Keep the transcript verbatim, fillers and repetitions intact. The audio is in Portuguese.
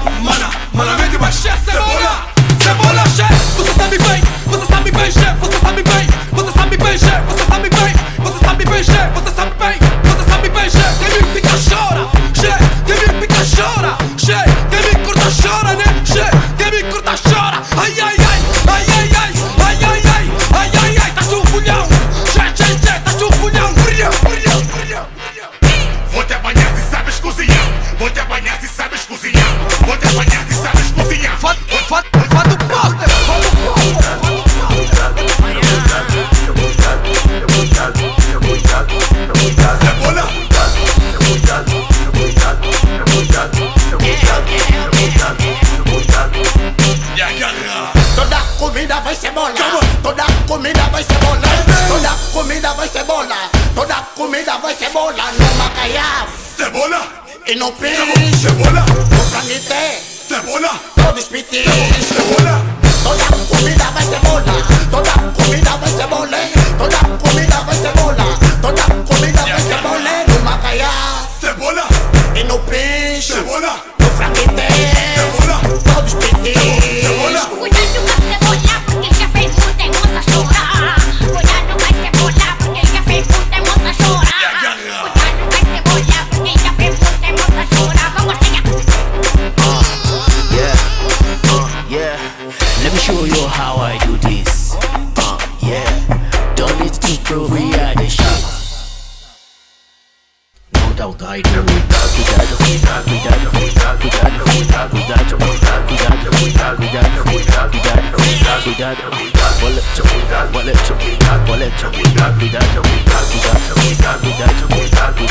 Mana, malamente vai chefe cebola. Cebola chefe, você sabe bem, você sabe bem chefe, você sabe bem, você sabe bem chefe, você sabe bem, você sabe bem chefe, você sabe bem, você sabe bem chefe. Quem me pica chora, chefe, quem me pica chora, chefe, quem me corta chora, né, chefe, quem me corta chora. Ai ai ai, ai ai ai, ai ai ai, ai ai ai, tá chufulhão, chefe, chefe, chefe, tá chufulhão, brilhão, brilhão, brilhão. Vou te apanhar se sabes cozinhar. Vou te apanhar se sabes cozinhar. Vou te apanhar se sabes cozinhar. Foto, foto, foto poster, foto poster, foto Cebola. E agarra. Toda comida vai ser bola. Toda comida vai ser bola. Toda comida vai ser bola. Toda comida vai ser bola. No macaiá Cebola. e no peixe. Cebola. No franguite. Cebola. Todos pitis. Cebola. Toda comida vai ser bola. Toda comida vai ser bola. Toda comida vai ser bola. Toda comida vai ser bola. No macaiá Cebola. e no peixe. Cebola. No franguite. Cebola. Todos pitis. Cebola. Cuidado com a cebola, porque já fez muita moça chorar. Cuidado com a cebola, porque já fez muita moça chorar. E agarra. Cuidado com a cebola, porque já fez muita moça chorar. Vamos ganhar. Yeah, uh, yeah. Let me show you how I do this. Uh, yeah. Don't need to prove we are the shit. No doubt I do. Cuidado, cuidado, cuidado, cuidado, cuidado, cuidado, cuidado, cuidado, cuidado, cuidado, cuidado, cuidado, boleto, boleto, boleto, cuidado, cuidado, cuidado, cuidado, cuidado, cuidado, cuidado.